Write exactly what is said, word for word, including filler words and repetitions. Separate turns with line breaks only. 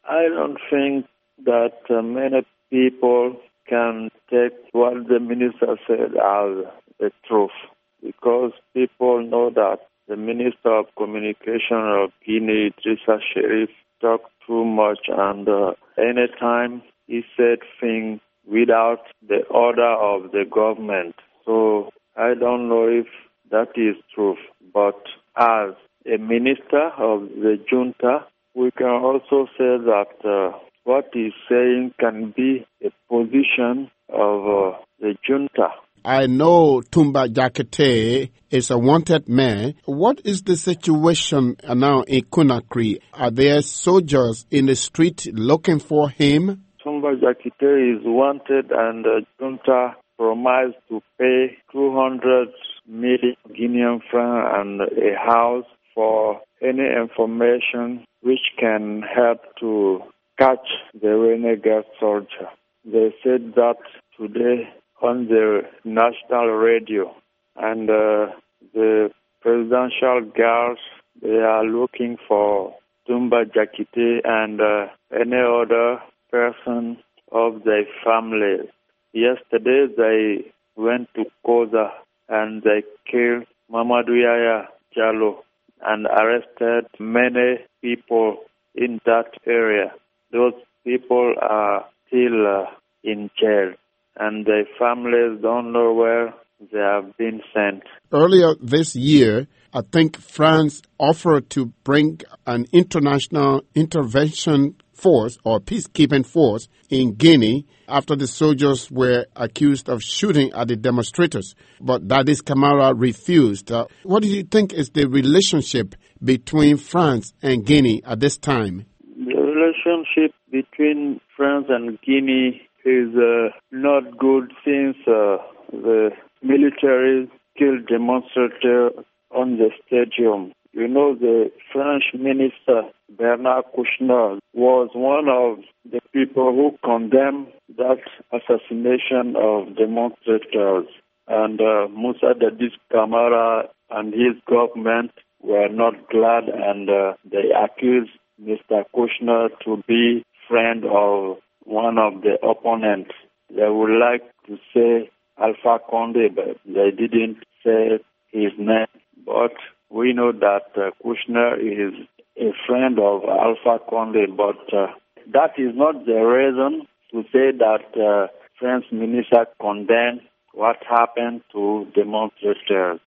I don't think that uh, many people can take what the minister said as the truth, because people know that the Minister of Communication of Guinea, Idrissa Sherif, talked too much, and uh, anytime he said things without the order of the government. So I don't know if that is truth, but as a minister of the junta, we can also say that uh, what he's saying can be a position of uh, the junta.
I know Toumba Diakité is a wanted man. What is the situation now in Conakry? Are there soldiers in the street looking for him?
Toumba Diakité is wanted, and the junta promised to pay two hundred million Guinean francs and a house for any information which can help to catch the renegade soldier. They said that today on the national radio, and uh, the presidential guards, they are looking for Toumba Diakité and uh, any other person of their family. Yesterday they went to Koza and they killed Mamadou Yaya Diallo and arrested many people in that area. Those people are still uh, in jail, and their families don't know where they have been sent.
Earlier this year, I think France offered to bring an international intervention force or peacekeeping force in Guinea after the soldiers were accused of shooting at the demonstrators. But Dadis Camara refused. Uh, what do you think is the relationship between France and Guinea at this time?
The relationship between France and Guinea is uh, not good since uh, the military killed demonstrators on the stadium. You know, the French minister, Bernard Kouchner, was one of the people who condemned that assassination of demonstrators. And uh, Moussa Dadis Camara and his government were not glad, and uh, they accused Mister Kouchner to be friend of one of the opponents. They would like to say Alpha Condé, but they didn't say his name. But we know that uh, Kouchner is a friend of Alpha Condé, but uh, that is not the reason to say that uh, French minister condemned what happened to demonstrators.